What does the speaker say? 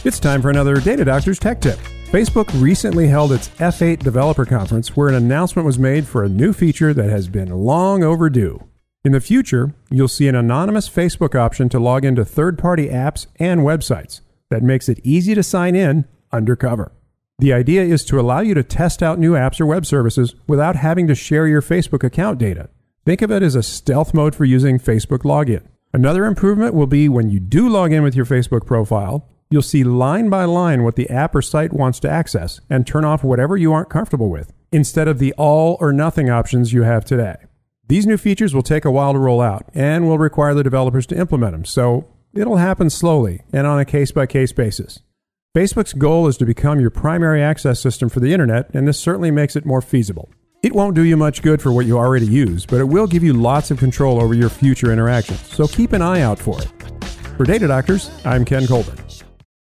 It's time for another Data Doctors Tech Tip. Facebook recently held its F8 Developer Conference where an announcement was made for a new feature that has been long overdue. In the future, you'll see an anonymous Facebook option to log into third-party apps and websites that makes it easy to sign in undercover. The idea is to allow you to test out new apps or web services without having to share your Facebook account data. Think of it as a stealth mode for using Facebook login. Another improvement will be when you do log in with your Facebook profile, you'll see line by line what the app or site wants to access and turn off whatever you aren't comfortable with, instead of the all or nothing options you have today. These new features will take a while to roll out and will require the developers to implement them, so it'll happen slowly and on a case-by-case basis. Facebook's goal is to become your primary access system for the internet, and this certainly makes it more feasible. It won't do you much good for what you already use, but it will give you lots of control over your future interactions, so keep an eye out for it. For Data Doctors, I'm Ken Colburn.